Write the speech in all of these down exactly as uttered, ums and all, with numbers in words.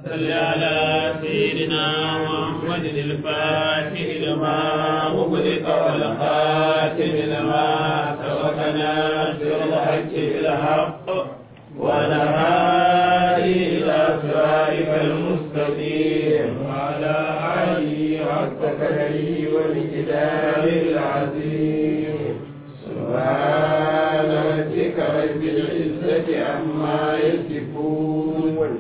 صل على سيدنا محمد الفاتح لما أغلق والخاتم لما سبقنا ناصر الحق بالحق ونهادي إلى صراطك المستقيم وعلى آله حق قدره ومقداره العظيم سبحان ربك رب العزة عما يصفون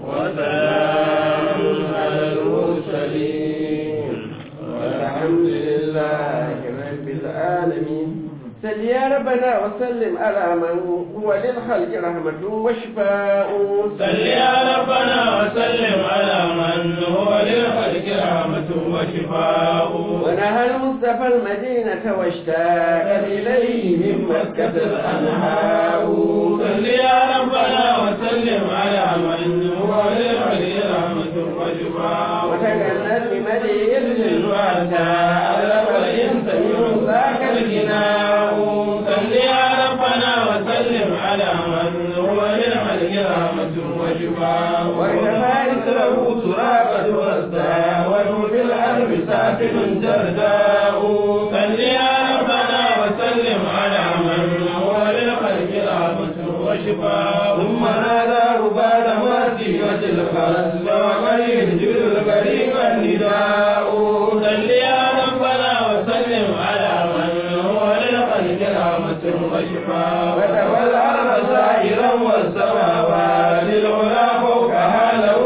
وسلام على المرسلين والحمد لله رب العالمين. صل يا ربنا وسلم على من هو للخلق رحمة وشفاء. صل يا ربنا وسلم على من هو للخلق رحمة وشفاء. ونهى المصطفى المدينة واشتاق إليه من مكة الأنهار. صل يا ربنا وسلم على من هو للخلق رحمة وشفاء. وتجنت بمدي ابن الواسع ألف الإنس من ذاك الجناء. صل يا ربنا وسلم على من هو للخلق رحمة وشفاء. وكفى له ترابة والساوة في الأرض ساكن جرداء. صل يا ربنا وسلم على من هو للخلق رحمة وشفاء. ثم ناداه بعد ما سيرت الخلق ومن يهجر القريب النداء. صل يا ربنا وسلم على من هو للخلق رحمة وشفاء. وتولى الأرض سائرا والسماوات العلى فوقها له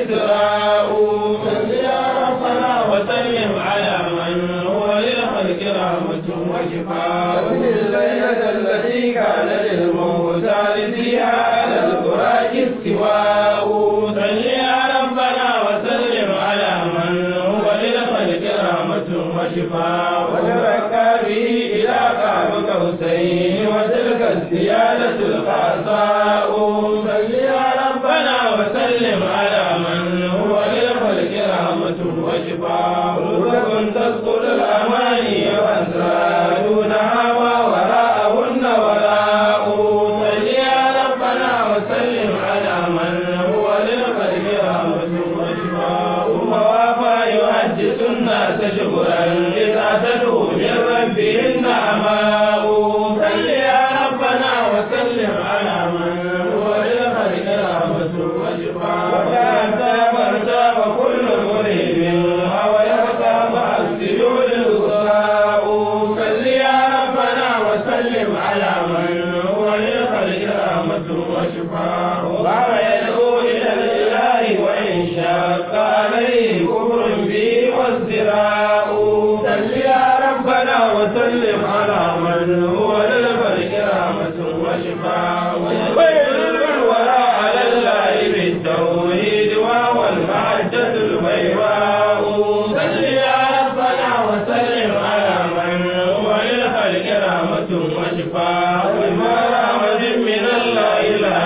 إسراء. صل يا ربنا وسلم على من هو للخلق رحمة وشفاء. وفي الليلة التي كان للمغتال فيها على الفراق استواء. صل يا ربنا وسلم على من هو للخلق رحمة وشفاء. وتركى به إلى قاب قوسين وتلك السيادة الخاصاء. صل يا ربنا وسلم على من هو للخلق رحمة وشفاء. رتب تسقط الأماني وأسرار دونها ما وراءهن وراء. صل يا ربنا وسلم على من هو للخلق رحمة وشفاء. ثم وافى يحدث الناس شكرا إذ أتته من ربهن أماء. صل يا ربنا وسلم على من هو للخلق رحمة وشفاء. وتأتى فارتاب كل مريب ويبقى مع السجود الغصاء. صل يا ربنا وسلم على من هو للخلق رحمة وشفاء. وهو يدعو إلى الإله وإن شاق عليه كفر به وازدراء. صل يا ربنا وسلم على من هو للخلق رحمة وشفاء. ويدل الورى على الله بالتوحيد وهو المحجة البيضاء. صل يا ربنا وسلم على من هو للخلق رحمة وشفاء. وما رحمة من الله لا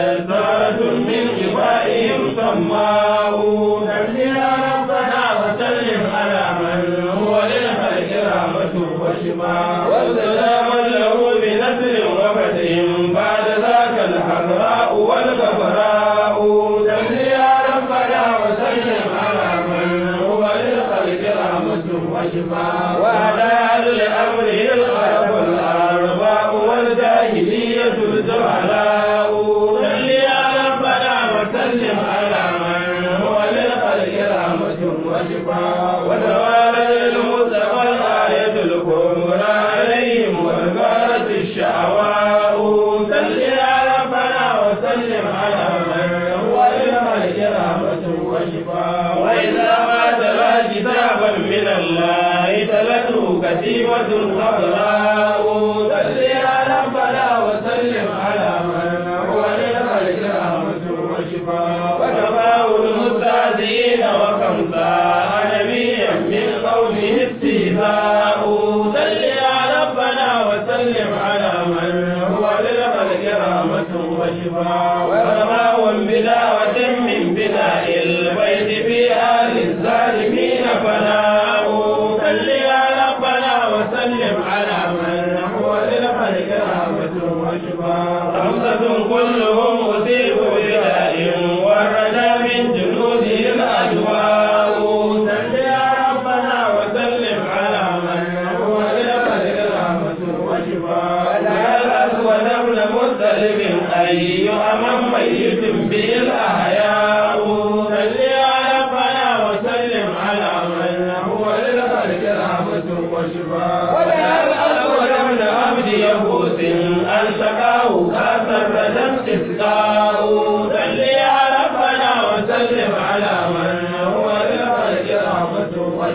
نزارة من إبائهم سماء. صل يا ربنا وسلم على من هو للخلق رحمة وشفاء. وسلاما له بنصر وفتح بعد ذاك الحضراء والغبراء. صل يا ربنا وسلم على من هو للخلق رحمة وشفاء. وعلى لأمره الخلق الأرباب والجاهلية الجهلاء. صل يا ربنا وسلم على من هو للخلق رحمة وشفاء. وتوالى المصطفى الآية الكبرى عليهم والغارة الشعواء. صل يا ربنا وسلم على من هو للخلق رحمة وشفاء. وإذا ما تلا كتابا من الله تلته كتيبة خضراء. صل يا ربنا وسلم على من هو للخلق رحمة وشفاء. وكفاه المستهزئين وكم ساء نبيا من قومه استهزاء. صل يا ربنا وسلم على من هو للخلق رحمة وشفاء. ورماه بدعوة من بناء البيت في آل الظالمين فناء. صل يا ربنا وسلم على من هو للخلق رحمة وشفاء. خمسة كلهم أصيبوا بداء والردى من جنود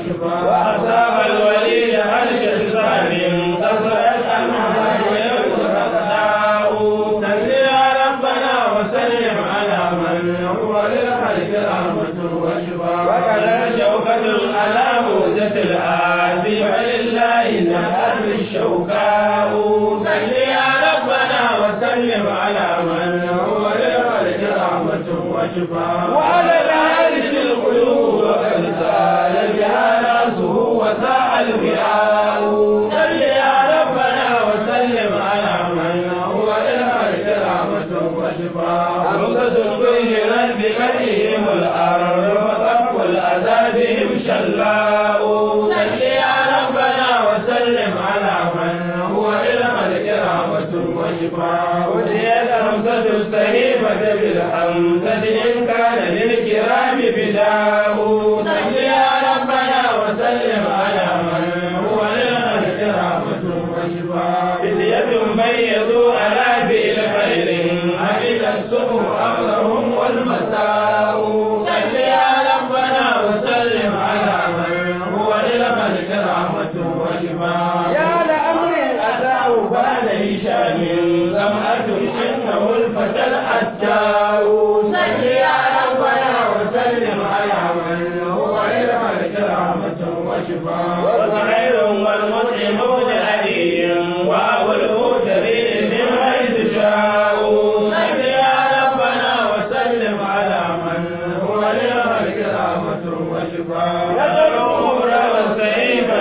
وشفاء وأصاب الولي هرش لسان كسرت أنهار ويكسر أقداء صل يا ربنا وسلم على من هو للخلق رحمة وشفاء وكذا شوكة على موجة الآدي ولله نفأت الشوكاء صل يا ربنا وسلم على من هو للخلق رحمة وشفاء وعلى الهارس القلوب وقد سال بها راسه وساء الفئاء صل يا ربنا وسلم على من هو للخلق رحمة وشفاء رخصة بهرا بكرهم الأرض وطف الأذى بهم شلاء صل يا ربنا وسلم على من هو للخلق رحمة وشفاء وديت همسة الصحيفة بالحمزة إن كان للكرام فداء صل يا ربنا وسلم على من هو للخلق رحمة وشفاء فتية بيضوا على فعل خير عمل الصبح أمرهم والمساء صل يا ربنا وسلم على من هو للخلق رحمة وشفاء يا لأمر أتاه بعد هشام سمعة إنه الفتى الحجاء صل يا ربنا وسلم على من هو للخلق رحمة وشفاء وزهير والمطعم بن علي وأبو المهتدين من حيث شاءوا صل يا ربنا وسلم على من هو للخلق رحمة وشفاء يدعو والسيف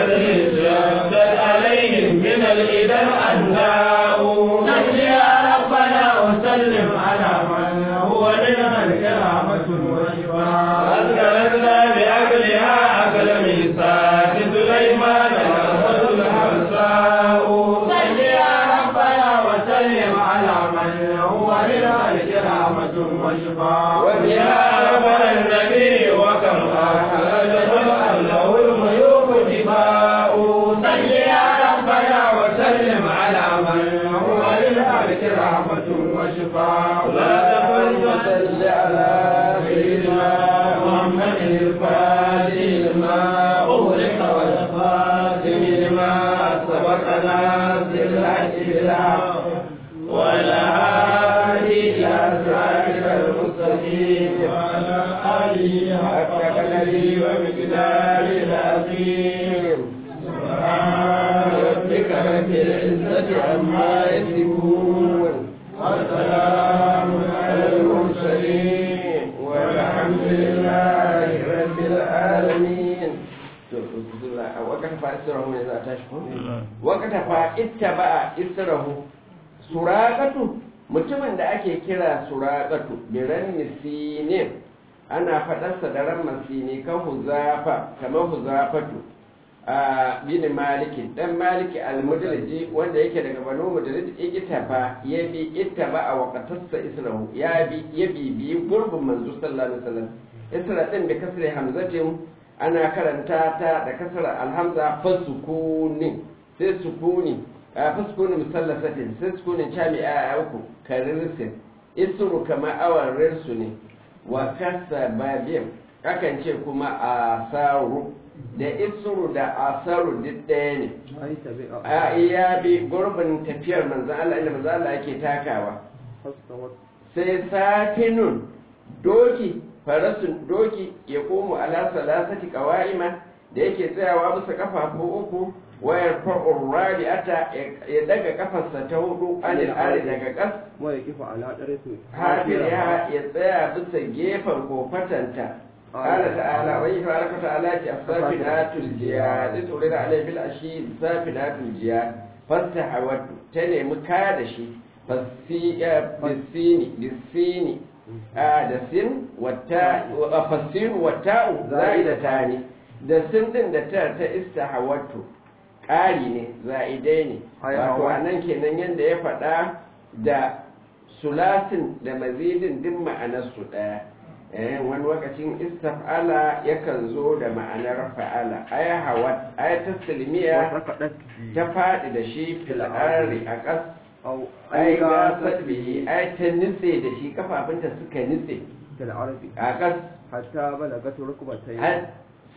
شدت عليهم من الإذى الأنداء صل يا ربنا وسلم على من هو للخلق رحمة وشفاء أذكرنا بأكلها أكل ميثاق سليمان الأسد الحرساء صل يا ربنا وسلم على من هو للخلق رحمة وشفاء وبها أخبر النبي وكم أخرجه له الميوك دفاء صل يا ربنا وسلم على من هو للخلق رحمة وشفاء لا تكن وصل على سيدنا محمد الفاتح لما أغلق والخاتم لما سبقنا بالحق بالحق ولا هادي إلى صراطك المستقيم وعلى آله حق قدره ومقداره العظيم سبحان ربك رب العزة عما يصفون والسلام على المرسلين والحمد لله رب العالمين. وكتفى إسره إذا تشكر وكتفى اتبع إسره سراقته mutumin da ake kira suraƙatu biran misinin ana faɗarsa da ran masini kan huzafa kamar huzafatu a bin maliki dan maliki almudaliji wanda yake daga banu mudaliji igitafa ya bi ittaba a waqatarsa israhu ya bi ya bibi gurbin manzo sallallahu alaihi wasallam isra din bi kasri hamzatin ana karanta ta da kasra alhamza fasukuni sai sukuni fuskuni musallasatin sai sukunin jami'a a uku karirsin isru kama awan rirsu ne wa kasa babin akan ce kuma asaru da isru da asaru duk ɗaya ne a iya bi gurbin tafiyar manzan Allah inda manzan Allah yake takawa sai safinun doki farasun doki ya komo ala salasati qawaima da yake tsayawa bisa kafafu uku wayar fa'ur rabi'ata ya daga kafarsa ta hudu anil ari daga kas waya kifa ala darisu hafir ya ya tsaya bisa gefen kofatanta qala ta'ala wa yafa'ala ta'ala ki asafinatul jihad turida alai bil ashi safinatul jihad fastahawat ta nemi kaya da shi fasiya bisini bisini a da sin wata wa fasir wata zaidatani da sin din da ta ta istahawatu ƙari ne za'idai ne wato a nan kenan yadda ya faɗa da sulasin da mazidin din ma'anarsu ɗaya wani lokacin istaf'ala yakan zo da ma'anar fa'ala aya hawa aya ta silmiya ta faɗi da shi fil'ari a ƙas ai ga sabbihi ai ta nitse da shi kafafunta suka nitse a ƙas hatta balagatu rukbatayhi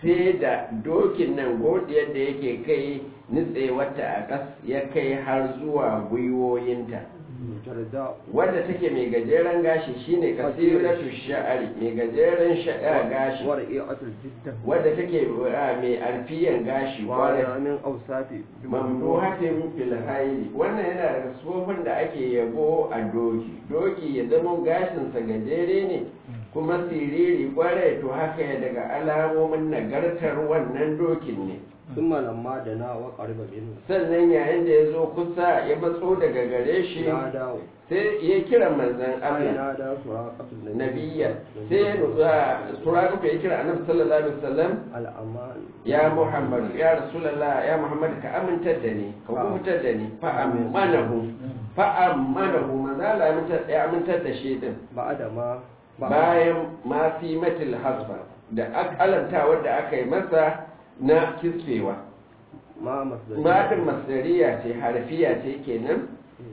sai da dokin nan godiyar da yake kai nitsewarta a ƙas ya kai har zuwa gwiwoyinta جرداء wadda take mai gajeren gashi shine kasiratu sha'ari mai gajeren sha'a gashi ورئية الجدة wadda take uh, mai alfiyan gashi وعلى kwarai من أوصاف mamduhatin fil haili wannan yana daga sufofin da ake yabo a doki doki ya zama gashinsa gajere ne kuma siriri kwarai to haka ya daga alamomin nagartar wannan dokin ne ثم لما دنا وقرب منه sannan yayin da ya zo kusa ya matso daga gare shi ناداه sai ya kira manzan أي Allah نادى سراقة النبي nabiya sai ya nutsa suraka ya kira annabi sallallahu alaihi wasallam الأمان ya muhammad ya rasulullah ya muhammad ka amintar da ni ka kubutar da ni fa amanahu fa amanahu manzala ya amintar ya amintar da shi din بعد ما bayan ma fi matil hasba da akalanta wanda aka yi masa na kisfewa ما مصدر matin masdariya ce harfiya ce kenan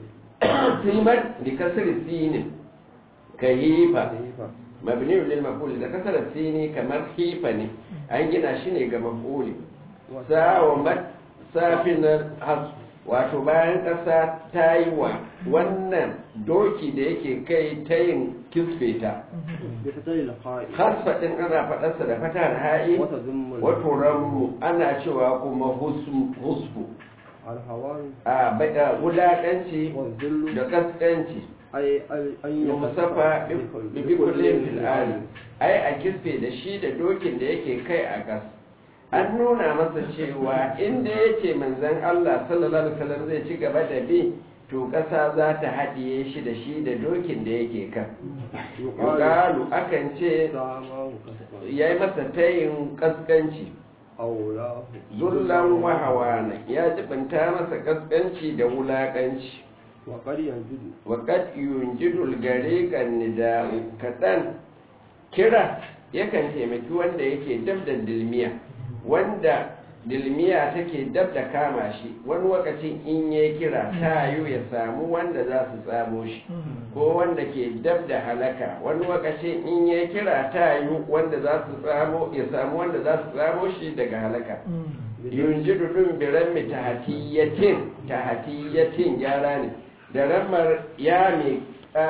simar da kasar sinin ka hifa mabni lil maf'ul da kasar sini kamar hifa ne an gina shi ne ga maf'uli sawa mat safinar has wato bayan kasa ta yi wa wannan doki da yake kai ta yin kisfeta بفتح الخاء hasfa din ana faɗarsa da fatar ha'i وتضم wato ramu ana cewa kuma husfu الهوان a bada wulaƙanci والذل da kaskanci أي أي أن musafa bi kullin fil ali ai a kisfe da shi da dokin da yake kai a gas an nuna masa cewa inda yace manzon Allah sallallahu alaihi wasallam zai ci gaba da bi to ƙasa za ta haɗiye shi da shi da dokin da yake kan yuqalu akan ce ساماه كسبا yayi masa tayin kaskanci أولاه zullan wahawana ya jibinta masa kaskanci da wulakanci وقد ينجد waƙad yunjidul gare kan nida'u kaɗan kira yakan taimaki wanda yake dab da dilmiya wanda dilmiya take dab da kama shi wani lokacin in ya kira ta yiwu ya samu wanda za su tsamo shi ko wanda ke dab da halaka wani lokacin in ya kira ta yiwu wanda za su tsamo ya samu wanda za su tsamo shi daga halaka yunjidu dun biran mi tahatiyatin tahatiyatin gyara ne da ramar ya mai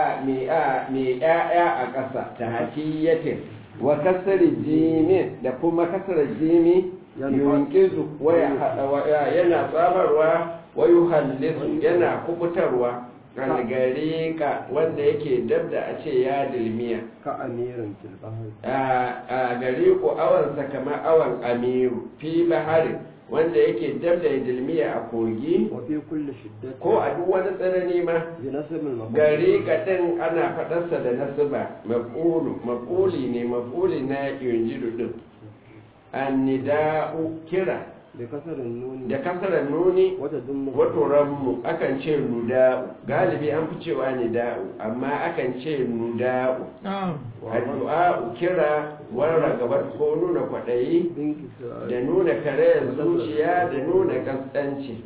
mai ya'ya a ƙasa tahatiyatin wa kasar jimin da kuma kasar jimi yunkizu yana tsabarwa wa yuhallisu yana kubutarwa algarika wanda yake dab da a ce ya dilmiya كأمير في البحر a gari ko awansa kamar awan amiru fi baharin wanda yake dab da ya dilmiya a kogi وفي كل شدة ko a duk wani tsanani ma بنسب المفعول gari kaɗan ana faɗarsa da nasiba maf'ulu maf'uli ne maf'uli na yunjidu din annida'u kira بكسر النون da kasarar nuni وتضم wato ranmu akan ce nuda'u galibi an fi cewa nida'u amma akan ce nuda'u addu'a'u kira warra gabar ko nuna kwaɗayi بانكسار da nuna karayar zuciya da nuna kaskanci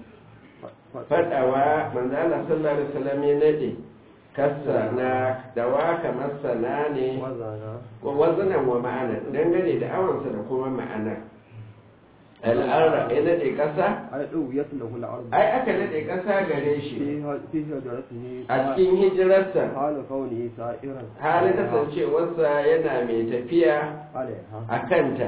faɗawa manzo Allah sallallahu alaihi wasallam ya nade kasana dawa kamar sana ne وزنا wa wazanan wa ma'ana dangane da awansa da kuma ma'ana al'arra ya nade kasa أي أويت له الأرض ai aka nade kasa gare shi فيها في هجرته a cikin hijirarsa حال كونه سائرا halin kasancewarsa yana mai tafiya عليها a kanta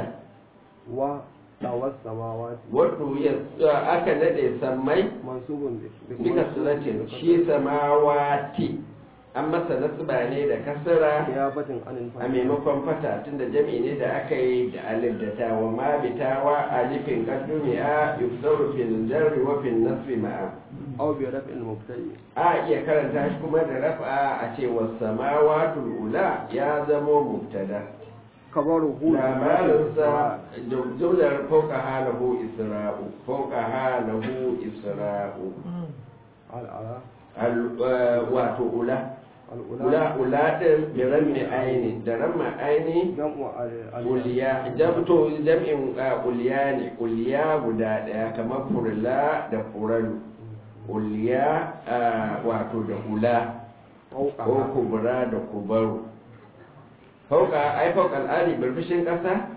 وطوى السماوات wato ya aka nade sammai منصوب bika suratin shi samawati an masa nasba ne da kasara نيابة عن a الفتح maimakon fata tunda jami'i ne da aka yi da alif da ta wa ma bitawa alifin qaddumi a yufdaru fil jarri wa fil nasbi ma'a أو برفع المبتدئ a iya karanta shi kuma da rafa a ce was samawatul ula ya zamo mubtada خبره labarinsa jumlar fauka halahu isra'u fauka halahu isra'u الأعلى Al- uh, wato ula ula ula din bi rammi aini da ramma aini جمع ال- uliya jamto jam'in uh, uliya ne uliya guda daya kamar furla da furalu uliya uh, wato da ula ko فوقها kubra da kubaru fauka ai fauka al'adi birbishin kasa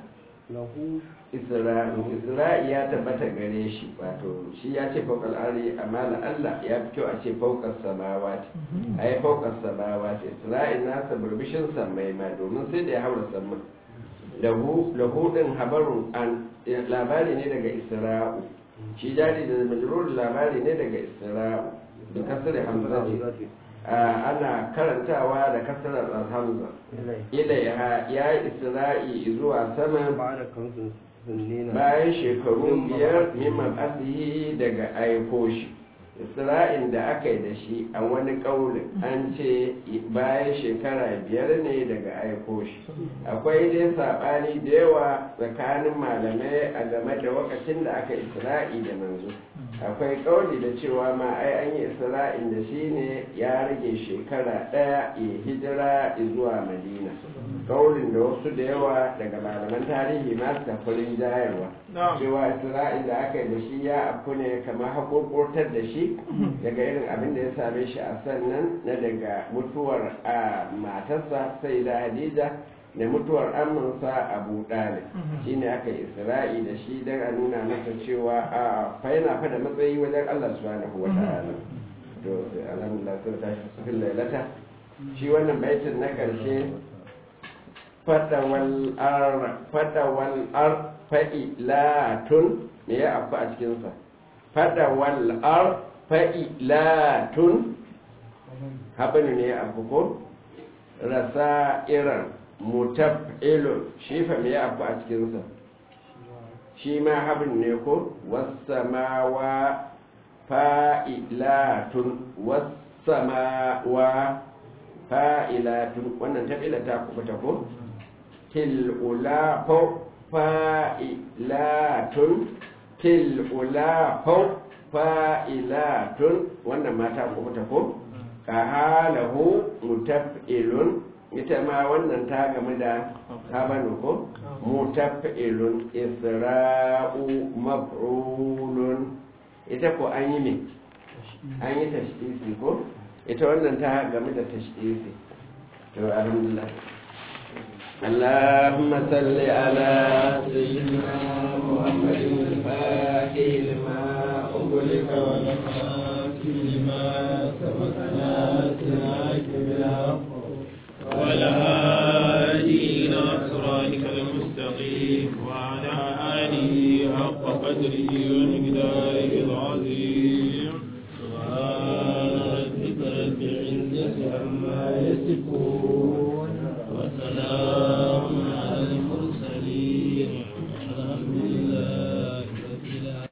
lahu isra'u isra'i ya tabbata gare shi wato shi ya ce fawqal ardi amma la Allah ya fi kyau a ce fawqas samawati ai fawqas samawati isra'i nasa burbishin sammai ma domin sai da ya haura samman lahu lahu din habarun an labari ne daga isra'u shi jari da majrur labari ne daga isra'u da kasar hamza ce ana karantawa da kasar hamza ilaiha ya isra'i zuwa sama bayan shekaru biyar mimman asihi daga aiko shi isra'in da aka yi da shi a wani ƙaunin an ce bayan shekara biyar ne daga aiko shi akwai dai saɓani da yawa tsakanin malamai a game da wakacin da aka isra'i da manzo akwai ƙauli da cewa ma ai an yi isra'in da shi ne ya rage shekara ɗaya ya hijira zuwa madina ƙaulin da wasu da yawa daga malaman tarihi masu tafarin jayarwa cewa isra'in da aka yi da shi ya afu ne kamar haƙoƙortar da shi daga irin abin da ya same shi a sannan na daga mutuwar a matarsa sai da hadija da mutuwar aminsa abu ɗalib shi ne aka yi isra'i da shi don a nuna masa cewa a faina fa da matsayi wajen allah subhanahu wa ta'ala to sai alhamdulillah sun tashi sufin lailata shi wannan baitin na ƙarshe fadawal ar fadawal ar fa'ilatun me ya afu a cikinsa fadawal ar fa'ilatun haɓani ne a ko rasa iran mutaf'ilun shi fa me ya abu a cikinsa shi ma haɓin ne ko wasamawa fa'ilatun wasamawa fa'ilatun wannan tafila ta kubuta ko til'ula fa'ilatun til'ula fa'ilatun wannan mata kubuta ko kahalahu mutaf'ilun ita ma wannan ta game da habanu ko mutaf'ilun isra'u maf'ulun ita ko an yi me an yi tashdisi ko ita wannan ta game da tashdisi to alhamdulillah اللهم صل على سيدنا محمد الفاتح لما أغلق والخاتم لما سبق ناصرك بالحق والهادي إلى صراطك المستقيم وعلى آله حق قدره ومقداره العظيم سبحان ربك رب العزة عما يصفون